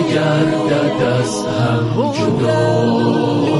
نگردد از هم جدا.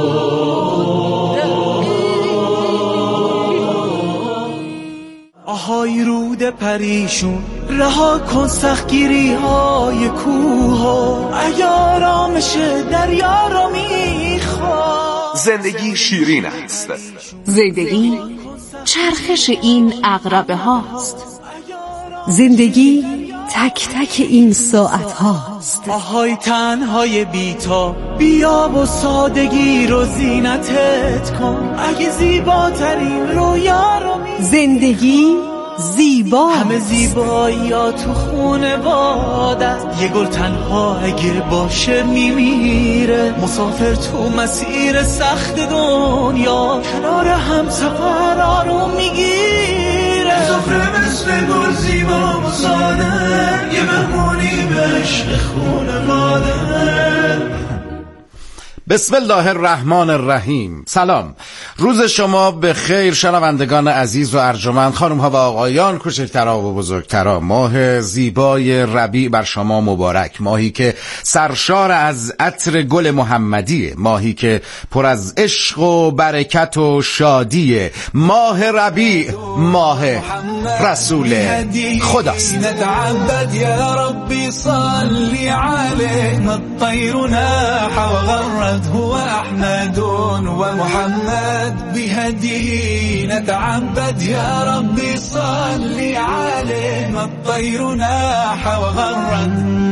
آهای رود پریشون رها کن سختگیری های کوه، اگر آرامش دریا را میخواد. زندگی شیرین است. زندگی چرخش این عقربه هاست. زندگی تک تک این ساعت هاست. آهای تنهای بیتا بیا و سادگی رو زینتت کن، اگه زیباترین رویا رو زندگی زیبا، همه زیبایی ها تو خونه باده. یه گل تنها اگه باشه میمیره، مسافر تو مسیر سخت دنیا کنار هم سفر رو میگیره. مسافر مثل گل زیبا و ساده، یه مهمونی به عشق خونه باده. بسم الله الرحمن الرحیم. سلام، روز شما به خیر شنوندگان عزیز و ارجمند، خانم ها و آقایان، کوچکترها و بزرگترها. ماه زیبای ربیع بر شما مبارک، ماهی که سرشار از عطر گل محمدیه، ماهی که پر از عشق و برکت و شادیه. ماه ربیع ماه رسول خداست. نتعبد یا ربی صلی علیه، الطیر ناح وغرد هو أحمد ومحمد بهديه نتعبد يا ربي صل عليه، الطير ناح وغرد.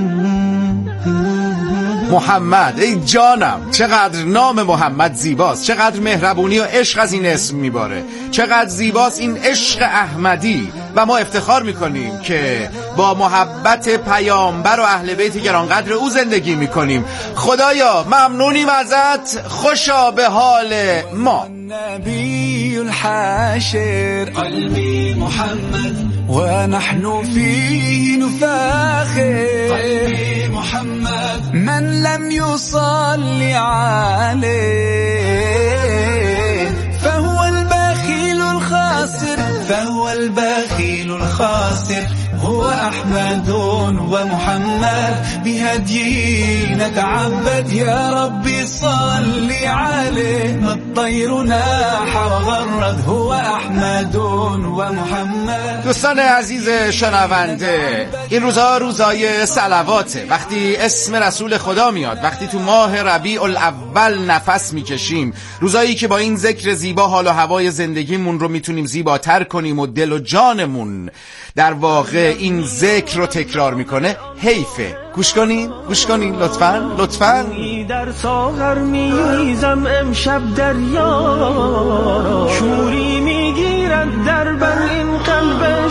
محمد، ای جانم، چقدر نام محمد زیباست، چقدر مهربونی و عشق از این اسم میباره، چقدر زیباست این عشق احمدی. و ما افتخار میکنیم که با محبت پیامبر و اهل بیت گرانقدر او زندگی میکنیم. خدایا ممنونیم ازت، خوشا به حال ما. نبی الحاشر قلبی محمد و نحن فيه نفاخر. قلبی محمد من لم يصلي عليه فهو البخيل الخاسر، فهو البخيل الخاسر. هو أحمد ومحمد بهديه نتعبد يا ربي صل عليه، الطير ناح وغرد. هو أحمد ومحمد. دوستان عزیز شنونده، این روزها روزای صلواته. وقتی اسم رسول خدا میاد، وقتی تو ماه ربیع الاول نفس میکشیم، روزایی که با این ذکر زیبا حال و هوای زندگیمون رو میتونیم زیباتر کنیم و دل و جانمون در واقع این ذکر رو تکرار میکنه. حیفه. گوش کنین لطفاً. در ساغر میریزم امشب دریا، شوری میگیرد در بر این قلب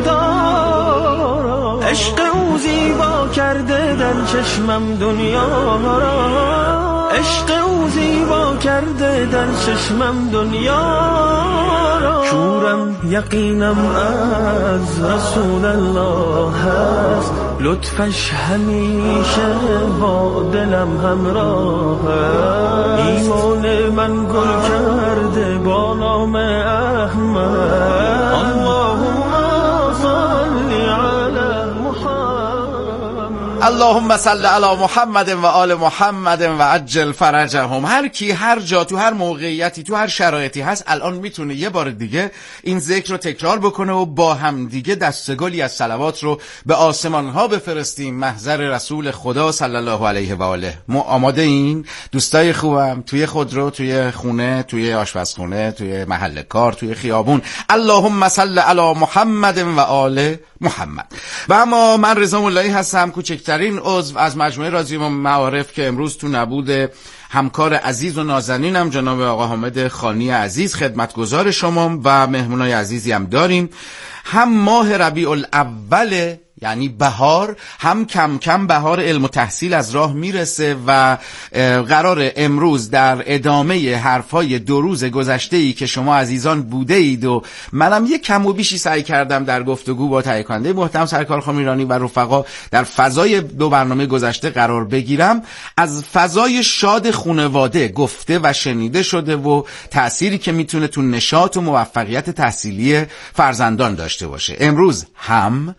شیدا. عشق او زیبا کرده در چشمم دنیا را، عشق او زیبا کرده در چشمم دنیا را. شورم یقینم از رسول الله هست، لطفش همیشه با دلم همراه است. ایمان من گل کرده با نام احمد. اللهم صل علی محمد. اللهم صل علی محمد و آل محمد و عجل فرجهم. هر کی هر جا تو هر موقعیتی تو هر شرایطی هست الان میتونه یه بار دیگه این ذکر رو تکرار بکنه و با هم دیگه دستگلی از صلوات رو به آسمان ها بفرستیم محضر رسول خدا صلی الله علیه و آله. ما آماده این دوستای خوبم، توی خودرو، توی خونه، توی آشپزخونه، توی محل کار، توی خیابون. اللهم صل علی محمد و آل محمد. و اما من رضا مولایی هستم، کوچکترین عضو از مجموعه رادیو معارف که امروز تو نبود همکار عزیز و نازنینم جناب آقا حامد خانی عزیز خدمتگزار شما و مهمونای عزیزی هم داریم. هم ماه ربیع الاول یعنی بهار، هم کم کم بهار علم و تحصیل از راه میرسه و قرار امروز در ادامه حرفای 2 روز گذشته‌ای که شما عزیزان بوده اید و منم یک کم و بیشی سعی کردم در گفتگو با تهیه کننده محترم سرکار خامیرانی و رفقا در فضای 2 برنامه گذشته قرار بگیرم، از فضای شاد خانواده گفته و شنیده شده و تأثیری که میتونه تو نشاط و موفقیت تحصیلی فرزندان داشته باشه. امروز هم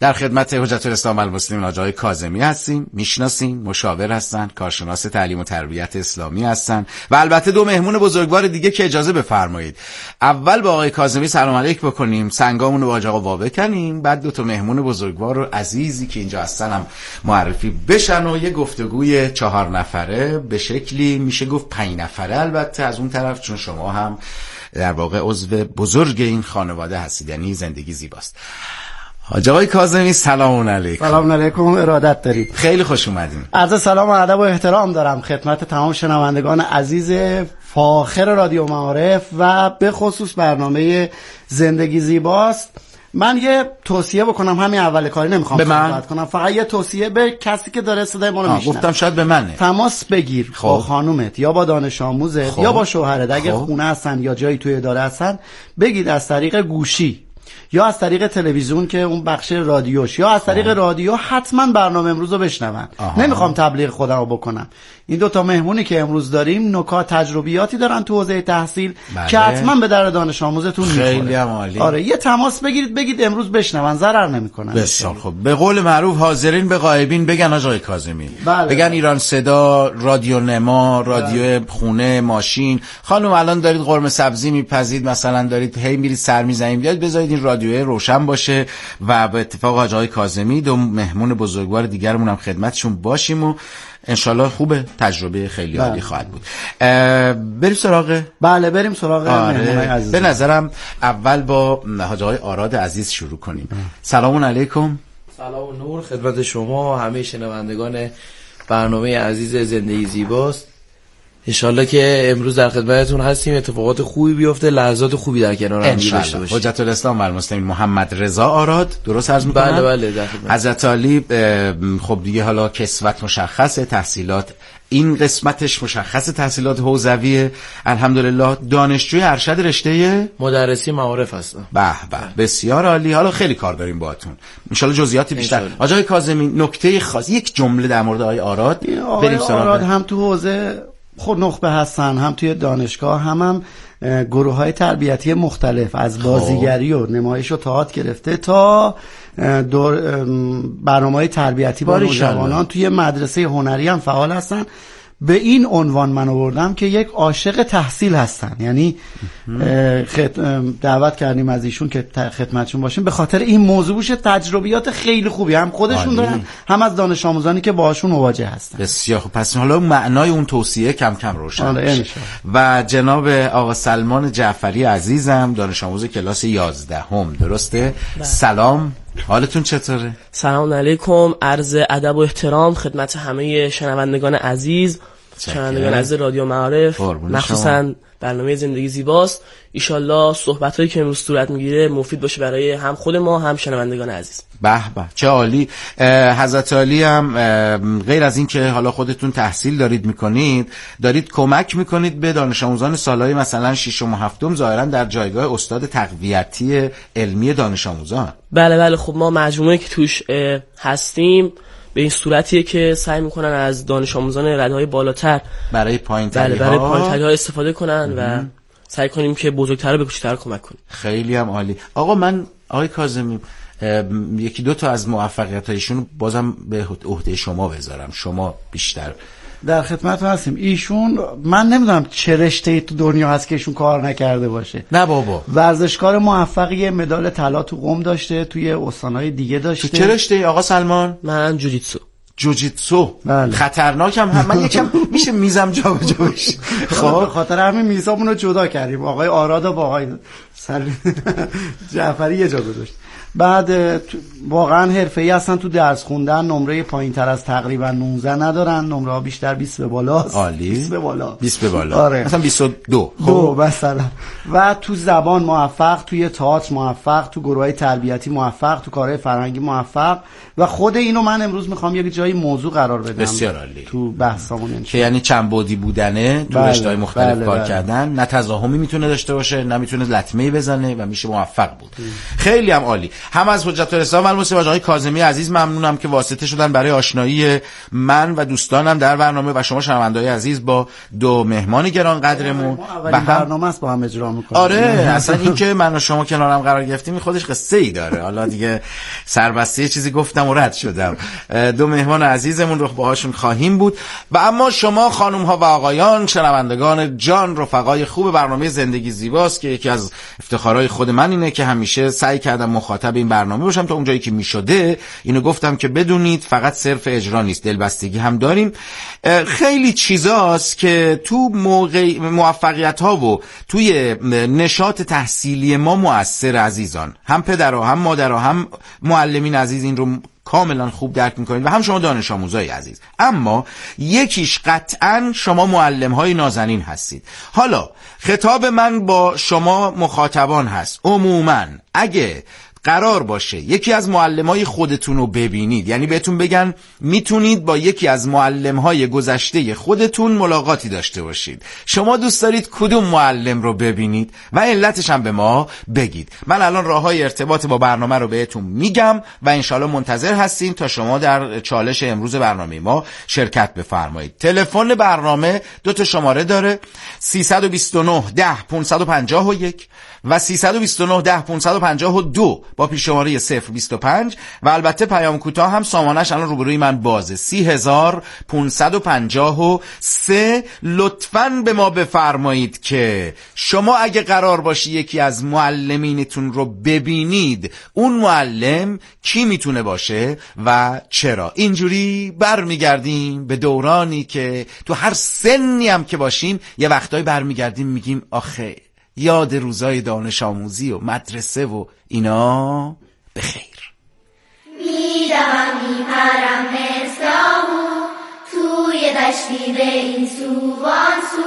در خدمت حجت الاسلام المسلمین آقای کاظمی هستیم. میشناسین، مشاور هستن، کارشناس تعلیم و تربیت اسلامی هستن و البته دو مهمون بزرگوار دیگه که اجازه بفرمایید اول با آقای کاظمی سلام علیک بکنیم، سنگامونو با آقا وا بکنیم، بعد دو تا مهمون بزرگوار و عزیزی که اینجا هستن هم معرفی بشن و یه گفتگوی 4 نفره به شکلی میشه گفت 5 نفره البته از اون طرف، چون شما هم در واقع عضو بزرگ این خانواده هستید، یعنی زندگی زیباست. حاج آقای کاظمی سلام علیکم. سلام علیکم، ارادت دارید. خیلی خوش اومدین. عرض سلام و ادب و احترام دارم خدمت تمام شنوندگان عزیز فاخر رادیو معارف و به خصوص برنامه زندگی زیباست. من یه توصیه بکنم، همین اول کاری نمیخوام صحبت کنم، فقط یه توصیه به کسی که داره صدای ما رو میشنوه. گفتم شاید به منه. تماس بگیر با خانومت یا با دانش آموزت یا با شوهرت، اگه خونه هستن یا جایی توی اداره هستن، بگید از طریق گوشی یا از طریق تلویزیون که اون بخش رادیوش یا از طریق رادیو حتما برنامه امروز رو بشنون. نمیخوام تبلیغ خودم رو بکنم. این دو تا مهمونی که امروز داریم نکات تجربیاتی دارن تو حوزه تحصیل که حتما به در دانش آموزتون میخوره. خیلی عالی. آره یه تماس بگیرید، بگید امروز بشنون، ضرر نمیکنن. بسیار خوب. به قول معروف حاضرین به غایبین بگن آقای کاظمی. بله. بگن ایران صدا، رادیو نما، رادیو خونه، ماشین. خانم الان دارید قرمه سبزی میپزید، مثلا دارید هی میرید سر میزنید، بیاید بذارید این رادیو روشن باشه و به اتفاق آقای کاظمی دو مهمون بزرگوار دیگرمون هم خدمتشون باشیم و انشالله خوبه، تجربه خیلی عالی خواهد بود. بریم سراغ بریم سراغ مهمونای عزیز. به نظرم اول با حاج آقای آراد عزیز شروع کنیم. سلام علیکم. سلام و نور خدمت شما همه شنوندگان برنامه عزیز زندگی زیباست. انشالله که امروز در خدمتتون هستیم، اتفاقات خوبی بیفته، لحظات خوبی در کنار هم داشته باشیم. حجت الاسلام المسلمین محمد رضا آراد، درست عرض می‌کنم؟ بله در خدمت. حضرت علی خب دیگه حالا کسوت مشخصه، تحصیلات این قسمتش مشخص، تحصیلات حوزویه الحمدلله، دانشجوی ارشد رشته مدرسی معارف هستم. به بسیار عالی. حالا خیلی کار داریم باهاتون ان شاء الله، جزئیات بیشتر. آقای کاظمی نکته خاص، یک جمله در مورد آقای آراد. آقای آراد هم تو حوزه خود نخبه هستن، هم توی دانشگاه، هم گروه‌های تربیتی مختلف، از بازیگری و نمایش و تئاتر گرفته تا برنامه‌های تربیتی با نوجوانان توی مدرسه هنری هم فعال هستن. به این عنوان من آوردم که یک عاشق تحصیل هستن، یعنی دعوت کردیم از ایشون که خدمتشون باشیم به خاطر این موضوع بشه. تجربیات خیلی خوبی هم خودشون دارن، هم از دانش آموزانی که باهاشون مواجه هستن. بسیار خوب. پس حالا معنای اون توصیه کم کم روشن میشه. و جناب آقا سلمان جعفری عزیزم، دانش آموز کلاس 11 درسته؟ سلام، حالتون چطوره؟ سلام علیکم، عرض ادب و احترام خدمت همه شنوندگان عزیز، شنوندگان عزیز رادیو معارف، مخصوصا برنامه زندگی زیباست. ایشالله صحبتایی که امروز صورت میگیره مفید باشه برای هم خود ما هم شنوندگان عزیز. به چه عالی. حضرت علی هم غیر از این که حالا خودتون تحصیل دارید میکنید، دارید کمک میکنید به دانش آموزان سالهای مثلا 6 و 7 ظاهرا در جایگاه استاد تقویتی علمی دانش آموزان. بله خب ما مجموعه که توش هستیم به این صورتیه که سعی میکنن از دانش آموزان رده‌های بالاتر برای پایین‌تری‌ها استفاده کنن و سعی کنیم که بزرگتر به کوچکتر کمک کنیم. خیلی هم عالی. آقای کاظمی یکی دو تا از موفقیت‌هایشون بازم به عهده شما بذارم، شما بیشتر در خدمتتون هستیم. ایشون من نمیدونم چه رشته‌ای تو دنیا هست که ایشون کار نکرده باشه. نه بابا، ورزشکار موفقی، مدال طلا تو قم داشته، توی استان‌های دیگه داشته. تو چه رشته‌ای آقا سلمان؟ من جوجیتسو. بله. خطرناکم من یکم میشه میزم جابجا بشه. خب خاطر همین میزامون رو جدا کردیم، آقای آراد و با آقای جعفری یه جا گذاشت. بعد واقعا حرفه‌ای هستن تو درس خوندن، نمره پایین‌تر از تقریبا 19 ندارن، نمره ها بیشتر 20 به بالاست. عالی. 20 به بالا. آره. مثلا 22. خب مثلا. و تو زبان موفق، توی تئاتر موفق، تو گروه‌های تربیتی موفق، تو کارهای فرهنگی موفق و خود اینو من امروز میخوام یک جایی موضوع قرار بدم. بسیار عالی. تو بحثمون که یعنی چند بعدی بودنه، تو رشته‌های مختلف کار کردن، نه تضاهمی میتونه داشته باشه، نه میتونه لطمه‌ای بزنه و میشه موفق بود. خیلی هم عالی. هم از حجت الاسلام والمسلمین و آقای کاظمی عزیز ممنونم که واسطه شدن برای آشنایی من و دوستانم در برنامه و شما شنونده‌های عزیز با دو مهمان گرانقدرمون. و برنامه است با هم اجرا می‌کنیم. آره اصلا این که من و شما کنارم قرار گرفتیم خودش قصه ای داره. حالا دیگه سربسته چیزی گفتم و رد شدم. دو مهمان عزیزمون رو باهاشون خواهیم بود. و اما شما خانم ها و آقایان شنوندگان جان رفقای خوب برنامه زندگی زیباست که یکی از افتخارهای خود من اینه که همیشه سعی کردم مخاطب این برنامه باشم تا اونجایی که میشده. اینو گفتم که بدونید فقط صرف اجرا نیست، دلبستگی هم داریم. خیلی چیزاست که تو موقع موفقیت ها و توی نشاط تحصیلی ما مؤثر عزیزان، هم پدرها هم مادرها هم معلمین عزیز این رو کاملا خوب درک میکنید و هم شما دانش آموزای عزیز. اما یکیش قطعا شما معلم های نازنین هستید. حالا خطاب من با شما مخاطبان هست. عموما اگه قرار باشه یکی از معلمای خودتون رو ببینید، یعنی بهتون بگن میتونید با یکی از معلمهای گذشته خودتون ملاقاتی داشته باشید، شما دوست دارید کدوم معلم رو ببینید و علتش هم به ما بگید. من الان راههای ارتباط با برنامه رو بهتون میگم و انشالله منتظر هستیم تا شما در چالش امروز برنامه ما شرکت بفرمایید. تلفن برنامه 2 شماره داره، 329 10 551 و 329 10 552 با پیش شماره 025 و البته پیام کوتاه هم سامانش الان روبروی من بازه 3553. لطفاً به ما بفرمایید که شما اگه قرار باشه یکی از معلمینتون رو ببینید، اون معلم کی میتونه باشه و چرا. اینجوری برمیگردیم به دورانی که تو هر سنی هم که باشیم یه وقتایی برمیگردیم میگیم آخه یاد روزای دانش آموزی و مدرسه و اینا بخیر. میدوم میپرم مثل آهو توی دشتی به این سو وان سو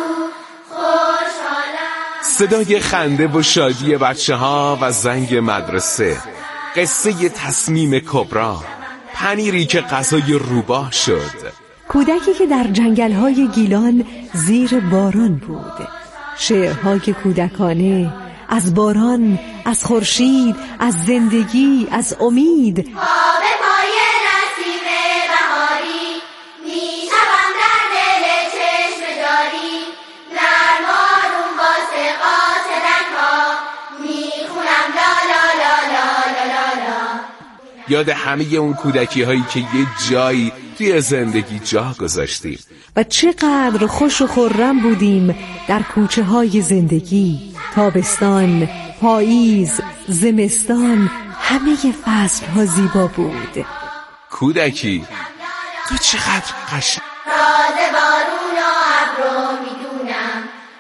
خوشحالم. صدای خنده و شادی بچه ها و زنگ مدرسه، قصه تصمیم کبرا، پنیری که غذای روباه شد، کودکی که در جنگل‌های گیلان زیر باران بود، شعرهای کودکانه از باران، از خورشید، از زندگی، از امید. آب پای نسیم بهاری میشوم در دل چشم جاری، نرم آروم واسه قاصدک‌ها میخونم لا لا لا لا لا لا لا. یاد همه اون کودکی هایی که یه جایی توی زندگی جا گذاشتیم و چقدر خوش و خرم بودیم در کوچه های زندگی. تابستان، پاییز، زمستان، همه فصل ها زیبا بود. کودکی تو چقدر قشنگ. راز بارون و ابرو میدونم،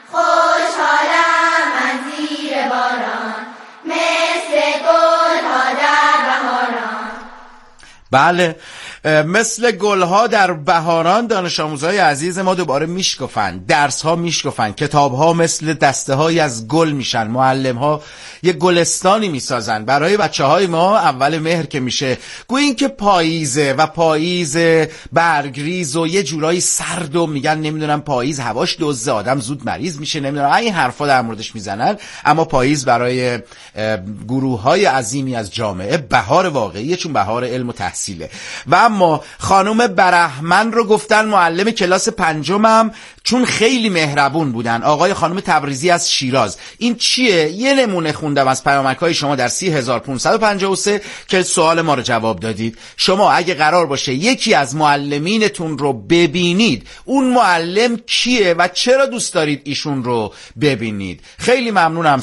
خوشحالم من زیر باران مثل گل ها در بهاران. بله، مثل گلها در بهاران دانش آموزای عزیز ما دوباره میشکفن، درس ها میشکفن، کتاب ها مثل دسته های از گل میشن، معلم ها یه گلستانی میسازن برای بچه های ما. اول مهر که میشه گویا این که پاییزه و پاییز برگریز و یه جورایی سرد و میگن نمیدونم پاییز هواش دزه، آدم زود مریض میشه، نمیدونم این حرفا در موردش میزنن. اما پاییز برای گروه های عظیمی از جامعه بهار واقعیه، چون بهار علم و تحصیله. و اما خانم برهمن رو گفتن معلم کلاس 5 چون خیلی مهربون بودن. آقای خانم تبریزی از شیراز. این چیه؟ یه نمونه خوندم از پیامک‌های شما در 3553 که سوال ما رو جواب دادید. شما اگه قرار باشه یکی از معلمینتون رو ببینید، اون معلم کیه و چرا دوست دارید ایشون رو ببینید؟ خیلی ممنونم.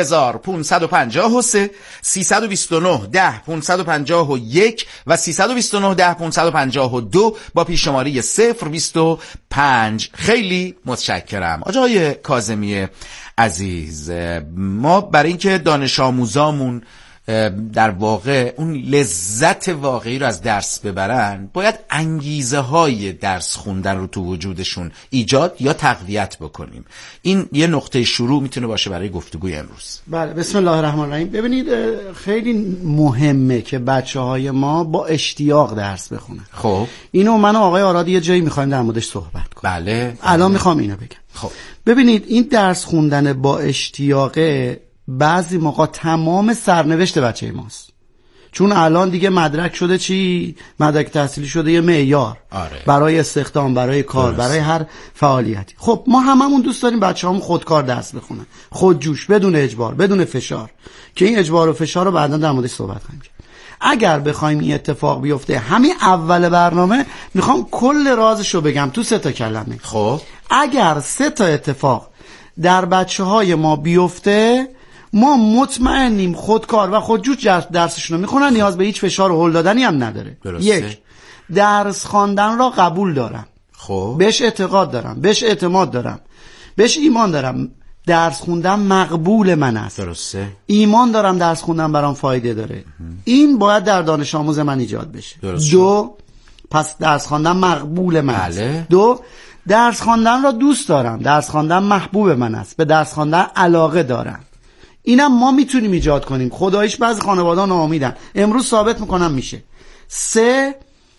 3553 329 10 551 و 329 10 552 با پیش شماره 025. خیلی متشکرم. آقای کاظمی عزیز، ما برای اینکه دانش آموزامون در واقع اون لذت واقعی رو از درس ببرن، باید انگیزه های درس خوندن رو تو وجودشون ایجاد یا تقویت بکنیم. این یه نقطه شروع میتونه باشه برای گفتگوی امروز. بله، بسم الله الرحمن الرحیم. ببینید خیلی مهمه که بچه‌های ما با اشتیاق درس بخونن. خب اینو من و آقای آراد یه جایی می‌خوایم در موردش صحبت کنیم. بله، الان می‌خوام اینو بگم. خب ببینید این درس خوندن با اشتیاق بعضی موقع تمام سرنوشت بچه ماست. چون الان دیگه مدرک شده چی؟ مدرک تحصیلی شده یه معیار برای استخدام، برای کار، برای هر فعالیتی. خب ما هممون دوست داریم بچه‌هامون خودکار درس بخونن، خودجوش، بدون اجبار، بدون فشار، که این اجبار و فشار رو بعدا در موردش صحبت خواهیم کرد. اگر بخوایم این اتفاق بیفته، همین اول برنامه میخوام کل رازش رو بگم تو 3 کلمه. خب اگر 3 اتفاق در بچه‌های ما بیفته، ما مطمئنیم خودکار و خودجوش درسشون رو میخونن، نیاز به هیچ فشار و هل دادنی هم نداره. درسته. 1. درس خواندن را قبول دارم، خب بهش اعتقاد دارم، بهش اعتماد دارم، بهش ایمان دارم. درس خوندن مقبول من است. درسته. ایمان دارم درس خوندن برام فایده داره. این باید در دانش آموز من ایجاد بشه. درسته. 2. پس درس خواندن مقبول من است. 2. درس خواندن را دوست دارم، درس خواندن محبوب من است، به درس خواندن علاقه دارم. اینم ما میتونیم ایجاد کنیم. خداییش بعضی خانواده‌ها ناامیدن، امروز ثابت میکنم میشه. 3.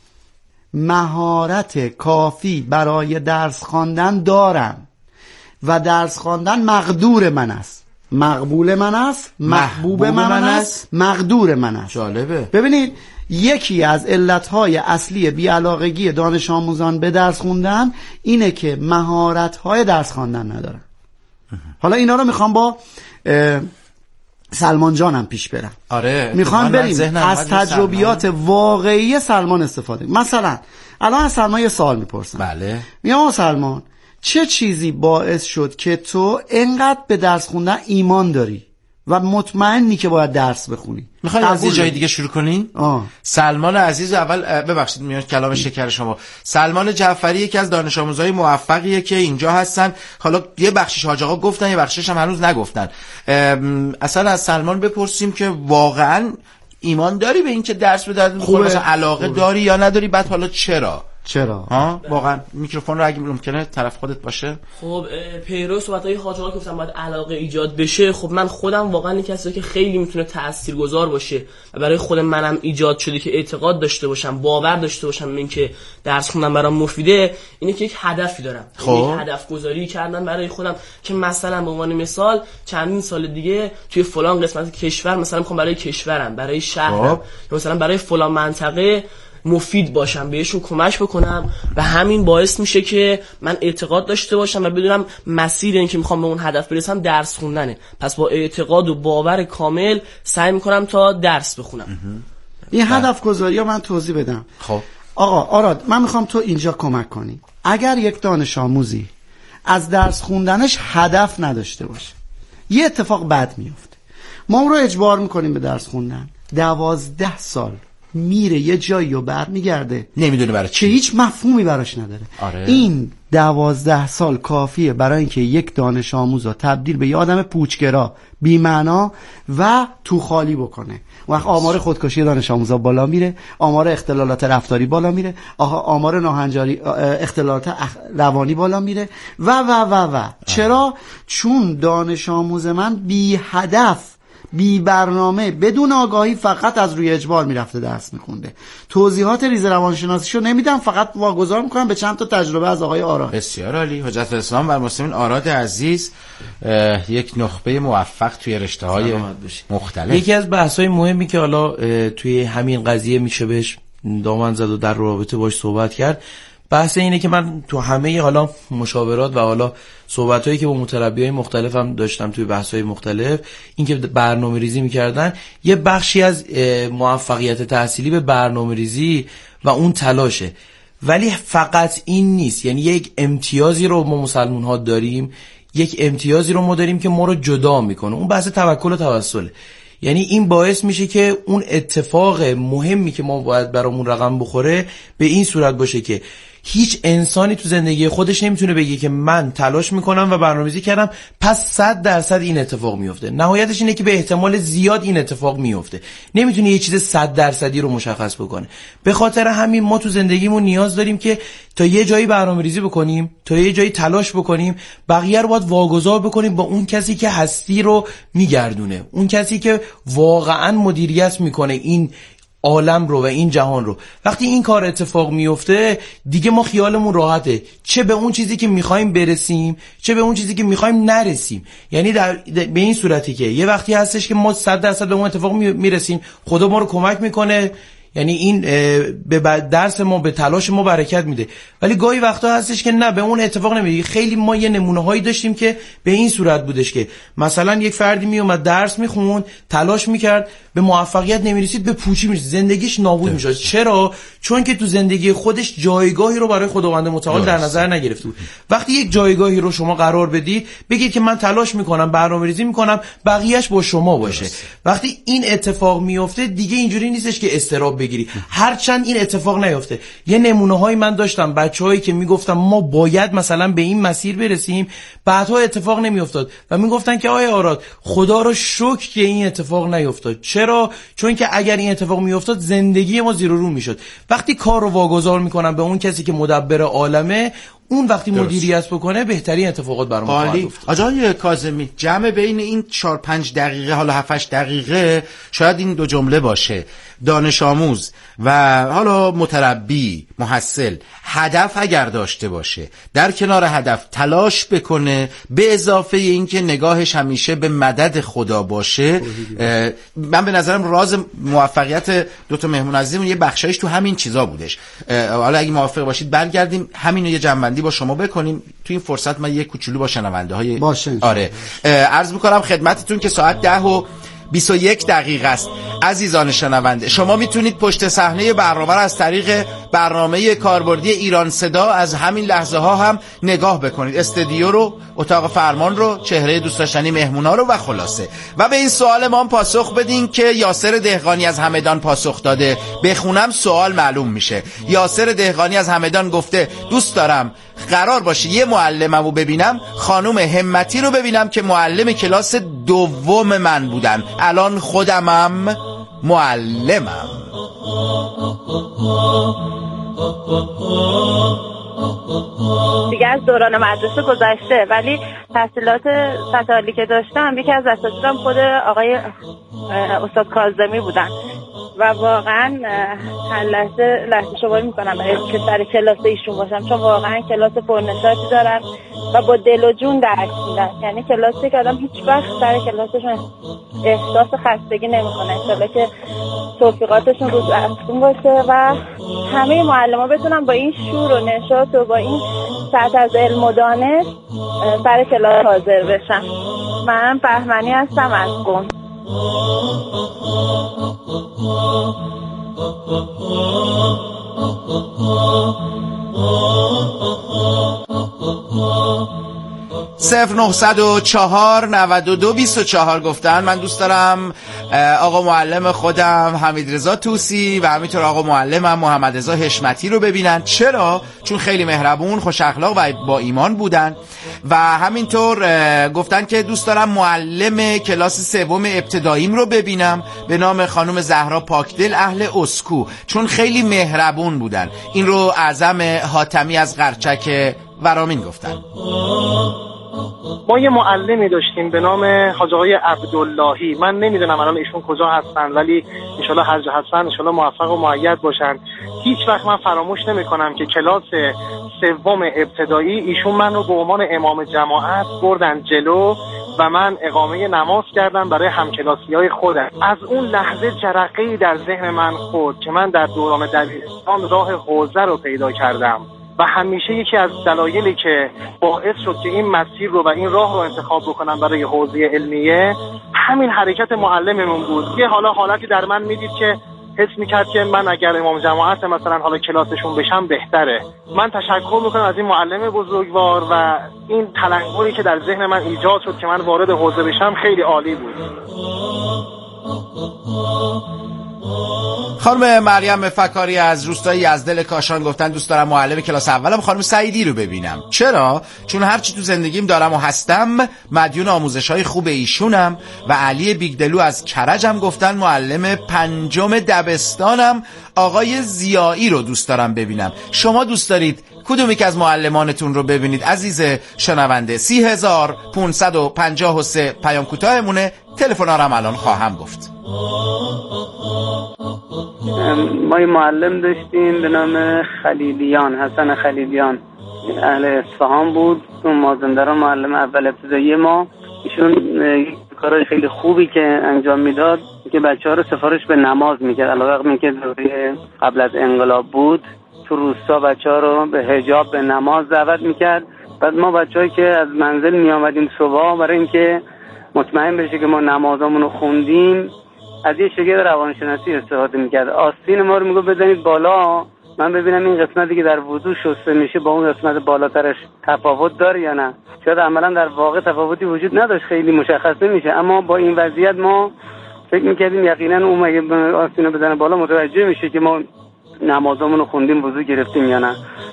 مهارت کافی برای درس خواندن دارم و درس خواندن مقدور من است، مقبول من است، محبوب من است، مقدور من است. جالبه. ببینید یکی از علتهای اصلی بی‌علاقگی دانش آموزان به درس خوندن اینه که مهارت‌های درس خواندن ندارن. حالا اینا رو میخوام با سلمان جانم پیش برم. آره میخوام بریم از تجربیات واقعی سلمان استفاده. مثلا الان از سلمان یه سوال میپرسم. بله. میگم سلمان چه چیزی باعث شد که تو اینقدر به درس خوندن ایمان داری و مطمئنی که باید درس بخونی؟ میخوای از یه جای دیگه شروع کنین؟ سلمان عزیز، اول ببخشید میاد کلام شکر شما. سلمان جعفری یکی از دانش آموزای موفقیه که اینجا هستن. حالا یه بخشش حاج آقا گفتن، یه بخشش هم هنوز نگفتن. اصلا از سلمان بپرسیم که واقعا ایمان داری به این که درس بدن؟ مثلا علاقه داری یا نداری؟ بعد حالا چرا واقعا میکروفون رو اگه ممکنه طرف خودت باشه. خب پیرو صحبت‌های حاج آقا گفتم باید علاقه ایجاد بشه. خب من خودم واقعا این کسی که خیلی میتونه تاثیرگذار باشه و برای خود منم ایجاد شده که اعتقاد داشته باشم، باور داشته باشم به این که درس خوندن برام مفیده، اینه که یک هدفی دارم. یک هدف گذاری کردن برای خودم که مثلا به عنوان مثال چندین سال دیگه توی فلان قسمت کشور مثلا میخوام برای کشورم، برای شهرم، مثلا برای فلان منطقه مفید باشم، بهشون کمک بکنم و همین باعث میشه که من اعتقاد داشته باشم و بدونم مسیر این که میخوام به اون هدف برسم درس خوندنه. پس با اعتقاد و باور کامل سعی میکنم تا درس بخونم. این هدف گذاری ها من توضیح بدم. خب آقا آراد، من میخوام تو اینجا کمک کنی. اگر یک دانش آموزی از درس خوندنش هدف نداشته باشه، یه اتفاق بد میفته. ما اون رو اجبار میکنیم به درس خوندن، 12 سال میره یه جایی و برمیگرده، نمیدونه برای چی، که هیچ مفهومی براش نداره. این 12 سال کافیه برای اینکه یک دانش آموز رو تبدیل به یه آدم پوچگرا، بی‌معنا و تو خالی بکنه. وقت آمار خودکشی دانش آموزا بالا میره، آمار اختلالات رفتاری بالا میره، آمار ناهنجاری، اختلالات روانی بالا میره و و و و. چرا؟ چون دانش آموز من بی هدف، بی برنامه، بدون آگاهی، فقط از روی اجبار میرفته درس میخونده. توضیحات ریز روانشناسیشو نمیدم، فقط واگذار میکنم به چند تا تجربه از آقای آراد. بسیار عالی. حجت الاسلام بر مسلمین آراد عزیز، یک نخبه موفق توی رشته‌های مختلف. یکی از بحث‌های مهمی که حالا توی همین قضیه میشه بهش دامن زد و در رابطه باش صحبت کرد، بحث اینه که من تو همه حالا مشاورات و حالا صحبتایی که با متربیای مختلف هم داشتم توی بحث‌های مختلف، این که برنامه‌ریزی می‌کردن، یه بخشی از موفقیت تحصیلی به برنامه‌ریزی و اون تلاشه، ولی فقط این نیست. یعنی یک امتیازی رو ما مسلمان‌ها داریم، یک امتیازی رو ما داریم که ما رو جدا میکنه، اون بحث توکل و توسله. یعنی این باعث میشه که اون اتفاق مهمی که ما باید برامون رقم بخوره به این صورت باشه که هیچ انسانی تو زندگی خودش نمیتونه بگه که من تلاش میکنم و برنامه‌ریزی کردم پس 100% این اتفاق میفته. نهایتش اینه که به احتمال زیاد این اتفاق میفته. نمیتونه یه چیز 100% رو مشخص بکنه. به خاطر همین ما تو زندگیمون نیاز داریم که تا یه جایی برنامه‌ریزی بکنیم، تا یه جایی تلاش بکنیم، بقیه رو باید واگذار بکنیم با اون کسی که هستی رو میگردونه، اون کسی که واقعا مدیریت میکنه این عالم رو و این جهان رو. وقتی این کار اتفاق میفته دیگه ما خیالمون راحته، چه به اون چیزی که میخوایم برسیم چه به اون چیزی که میخوایم نرسیم. یعنی به این صورتی که یه وقتی هستش که ما 100% به اون اتفاق میرسیم، خدا ما رو کمک میکنه، یعنی این به درس ما به تلاش ما برکت میده. ولی گاهی وقتا هستش که نه، به اون اتفاق نمیده. خیلی ما یه نمونه هایی داشتیم که به این صورت بودش که مثلا یک فردی میومد درس میخوند، تلاش میکرد، به موفقیت نمیرسید، به پوچی میرسید، زندگیش نابود میشد. چرا؟ چون که تو زندگی خودش جایگاهی رو برای خداوند متعال در نظر نگرفته بود. وقتی یک جایگاهی رو شما قرار بدید، بگید که من تلاش میکنم، برنامه‌ریزی میکنم، بقیه‌اش با شما باشه. وقتی این اتفاق میفته دیگه اینجوری نیستش که استراب بگیری، هرچند این اتفاق نیفته. یه نمونه‌هایی من داشتم، بچه‌هایی که میگفتن ما باید مثلا به این مسیر برسیم، بعدها اتفاق نمیافتاد و میگفتن که آیا آراد خدا رو شکر که این اتفاق نیفتاد. چرا؟ چون که اگر این اتفاق میافتاد زندگی ما زیر و رو میشد. وقتی کار رو واگذار میکنن به اون کسی که مدبر عالمه، اون وقتی مدیریت بکنه بهترین اتفافات برام خواهد افتاد. آقای کاظمی، جمع بین این 4-5 دقیقه حالا 7-8 دقیقه شاید این دو جمله باشه: دانش آموز و حالا متربی محصل هدف اگر داشته باشه، در کنار هدف تلاش بکنه، به اضافه اینکه نگاهش همیشه به مدد خدا باشه. من به نظرم راز موفقیت دو تا مهمون عزیزمون یه بخشایش تو همین چیزا بودش. حالا اگه موافق باشید برگردیم همینو یه جنبندی با شما بکنیم. تو این فرصت من یه کوچولو با شنونده های عرض میکنم خدمتتون که ساعت 10:21 است. عزیزان شنونده، شما میتونید پشت صحنه برنامه را از طریق برنامه کاربردی ایران صدا از همین لحظه ها هم نگاه بکنید. استودیو رو، اتاق فرمان رو، چهره دوست داشتنی مهمونا رو و خلاصه. و به این سوال ما هم پاسخ بدین که یاسر دهقانی از همدان پاسخ داده. بخونم سوال معلوم میشه. یاسر دهقانی از همدان گفته دوست دارم قرار باشه یه معلممو ببینم، خانم همتی رو ببینم که معلم کلاس دوم من بودن، الان خودمم معلمم. دیگه از دوران مدرسه گذشته، ولی تحصیلات سطح عالی که داشتم یکی از اساتیدم خود آقای استاد کاظمی بودن و واقعا هر لحظه شماری میکنم که سر کلاس ایشون باشم، چون واقعا کلاس پرنشاطی دارن و با دل و جون درس میدن. یعنی کلاسی که آدم هیچ وقت سر کلاسشون احساس خستگی نمیکنه. انشالله که توفیقاتشون روز افزون باشه و همه معلمان بتونن با این شور و نشاط و با این سطح از علم و دانش سر کلاس حاضر بشن. من بهمنی هستم از قم. صفر 904 92 24 گفتن. من دوست دارم آقا معلم خودم حمیدرضا طوسی و همینطور آقا معلمم محمد رضا حشمتی رو ببینن. چرا؟ چون خیلی مهربون، خوش اخلاق و با ایمان بودن. و همینطور گفتن که دوست دارم معلم کلاس سوم ابتداییم رو ببینم به نام خانم زهرا پاکدل اهل اسکو، چون خیلی مهربون بودن. این رو اعظم حاتمی از قرچک ورامین گفتن. ما یه معلمی داشتیم به نام حاج آقای عبداللهی. من نمیدونم الان ایشون کجا هستن، ولی انشالله هر جا هستن انشالله موفق و مؤید باشن. هیچ وقت من فراموش نمیکنم که کلاس سوم ابتدایی ایشون من رو به عنوان امام جماعت بردن جلو و من اقامه نماز کردم برای همکلاسی‌های خودم. از اون لحظه جرقه‌ای در ذهن من خورد که من در دوران دبیرستان راه حوزه رو پیدا کردم و همیشه یکی از دلایلی که باعث شد که این مسیر رو و این راه رو انتخاب بکنم برای حوزه علمیه همین حرکت معلممون بود. یه حالتی در من میدید که حس میکرد که من اگر امام جماعت مثلا حالا کلاسشون بشم بهتره. من تشکر میکنم از این معلم بزرگوار و این تلنگری که در ذهن من ایجاد شد که من وارد حوزه بشم خیلی عالی بود. خانم مریم فکاری از روستای یزدل کاشان گفتن دوست دارم معلم کلاس اولم خانم سعیدی رو ببینم. چرا؟ چون هرچی تو زندگیم دارم و هستم مدیون آموزش‌های خوب ایشونم. و علی بیگدلو از کرجم گفتن معلم پنجم دبستانم آقای زیایی رو دوست دارم ببینم. شما دوست دارید کدومی که از معلمانتون رو ببینید عزیز شنونده؟ 30553 پیام کوتاهمونه، تلفن‌ها رو هم الان خواهم گفت. ما یه معلم داشتیم به نام خلیلیان، حسن خلیلیان، اهل اصفهان بود. تو مازندران معلم اول ابتدایی ما. ایشون کارهای خیلی خوبی که انجام میداد که بچه‌ها رو سفارش به نماز میکرد. علاوه بر که دوره قبل از انقلاب بود، تو روستا بچه‌ها رو به حجاب به نماز دعوت میکرد. بعد ما بچه‌هایی که از منزل میآمدیم صبح، برای اینکه مطمئن بشه که ما نمازامون رو خوندیم، از یه شگرد روانشناسی استفاده میکرد. آستین ما رو میگه بزنید بالا، من ببینم این قسمتی که در وضو شسته میشه با اون قسمت بالاترش تفاوت داره یا نه. شاید عملا در واقع تفاوتی وجود نداشت، خیلی مشخص نمیشه، اما با این وضعیت ما فکر میکردیم یقینا اون مگه آستین رو بزنه بالا متوجه میشه که ما نمازامون رو خوندیم، وضو گرفتیم یا نه.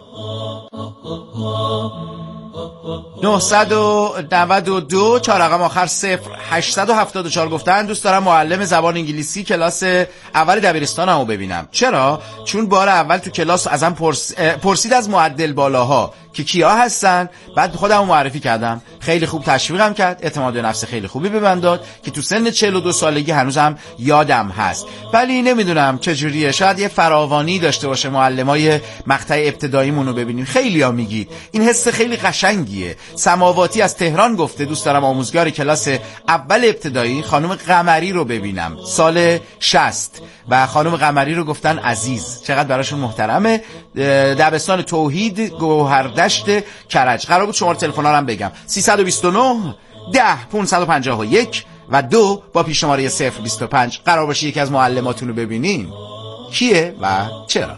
992 4 رقم آخر 0874 گفتن دوست دارم معلم زبان انگلیسی کلاس اول دبیرستانمو ببینم. چرا؟ چون بار اول تو کلاس ازم پرسید از معدل بالاها که کیا هستن، بعد خودمو معرفی کردم، خیلی خوب تشویقم کرد، اعتماد به نفس خیلی خوبی به من داد که تو سن 42 سالگی هنوزم یادم هست. ولی نمیدونم چجوریه، شاید یه فراوانی داشته باشه معلمای مقطع ابتداییمون رو ببینیم. خیلیا میگید این حس خیلی قشنگیه. سماواتی از تهران گفته دوست دارم آموزگار کلاس اول ابتدایی خانم قمری رو ببینم، سال 60، و خانم قمری رو گفتن عزیز، چقدر براشون محترمه. دبستان توحید گوهردشت کرج. قرار بود شماره تلفن هم بگم 329 10 551 و 2 با پیش شماره 025. قرار باشه یکی از معلماتون رو ببینین. کیه و چرا؟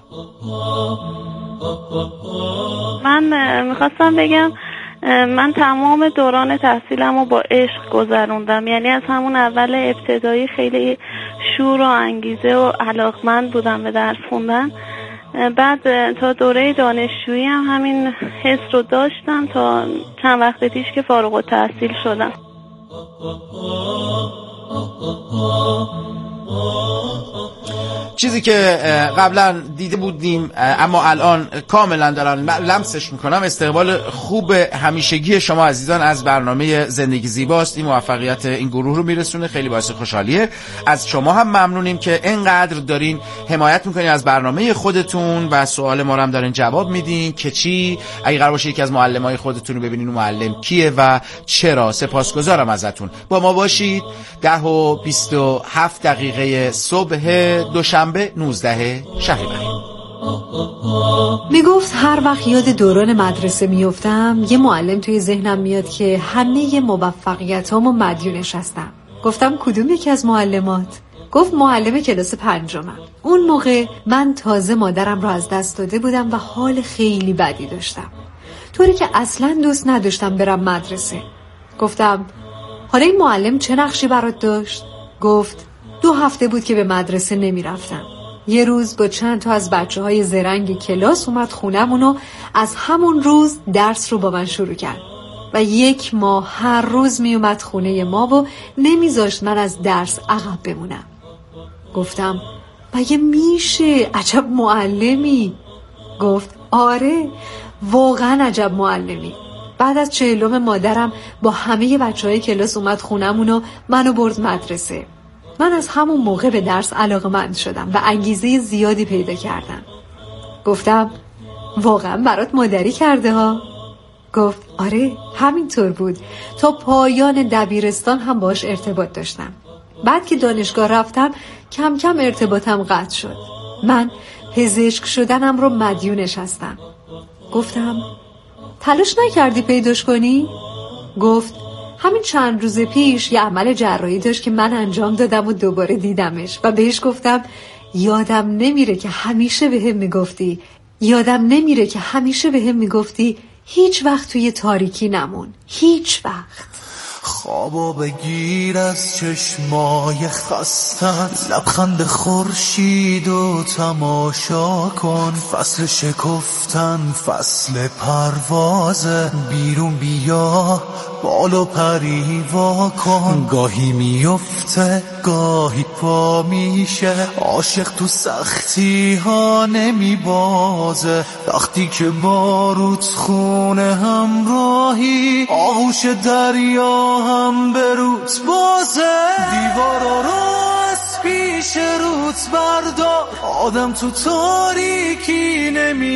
من میخواستم بگم من تمام دوران تحصیلم رو با عشق گذروندم. یعنی از همون اول ابتدایی خیلی شور و انگیزه و علاقمند بودم به درس خوندن. بعد تا دوره دانشجویی هم همین حس رو داشتم تا چند وقت پیش که فارغ التحصیل شدم. چیزی که قبلا دیده بودیم اما الان کاملا دارم لمسش میکنم، استقبال خوب همیشگی شما عزیزان از برنامه زندگی زیباست. این موفقیت این گروه رو میرسونه، خیلی باعث خوشحالیه. از شما هم ممنونیم که اینقدر دارین حمایت میکنین از برنامه خودتون و سوال ما رو هم دارین جواب میدین که چی، اگه قرار باشه یکی از معلمای خودتون رو ببینین، اون معلم کیه و چرا. سپاسگزارم ازتون. با ما باشید. 10:27 صبح دوشنبه 19 شهریور. میگفت هر وقت یاد دوران مدرسه میافتم یه معلم توی ذهنم میاد که همه موفقیتامو مدیونش هستم. گفتم کدوم یکی از معلمات؟ گفت معلم کلاس 5. اون موقع من تازه مادرم رو از دست داده بودم و حال خیلی بدی داشتم، طوری که اصلا دوست نداشتم برم مدرسه. گفتم حالا این معلم چه نقشی برات داشت؟ گفت 2 هفته بود که به مدرسه نمی رفتم. یه روز با چند تا از بچه‌های زرنگ کلاس اومد خونمون و از همون روز درس رو با من شروع کرد و 1 ماه هر روز می اومد خونه ما و نمیذاشت من از درس عقب بمونم. گفتم مگه میشه؟ عجب معلمی. گفت آره واقعا عجب معلمی. بعد از 40 مادرم با همه بچه‌های کلاس اومد خونمون و منو برد مدرسه. من از همون موقع به درس علاقه‌مند شدم و انگیزه زیادی پیدا کردم. گفتم واقعا برات مادری کرده ها؟ گفت آره همینطور بود. تا پایان دبیرستان هم باش ارتباط داشتم. بعد که دانشگاه رفتم کم کم ارتباطم قطع شد. من پزشک شدنم رو مدیونش هستم. گفتم تلاش نکردی پیداش کنی؟ گفت همین چند روز پیش یه عمل جراحی داشت که من انجام دادم و دوباره دیدمش و بهش گفتم یادم نمیره که همیشه بهم میگفتی هیچ وقت توی تاریکی نمون، هیچ وقت. خوابو بگیر از چشمای خستت، لبخند خورشید و تماشا کن، فصل شکفتن فصل پروازه، بیرون بیا بالو پریوا کن، گاهی میفته گاهی پا میشه، عاشق تو سختی ها نمی بازه، وقتی که باروت خونه همراهی، آغوش دریا هم به روت بازه. دیوارا رو از پیش روت بردار، آدم تو تاریکی نمی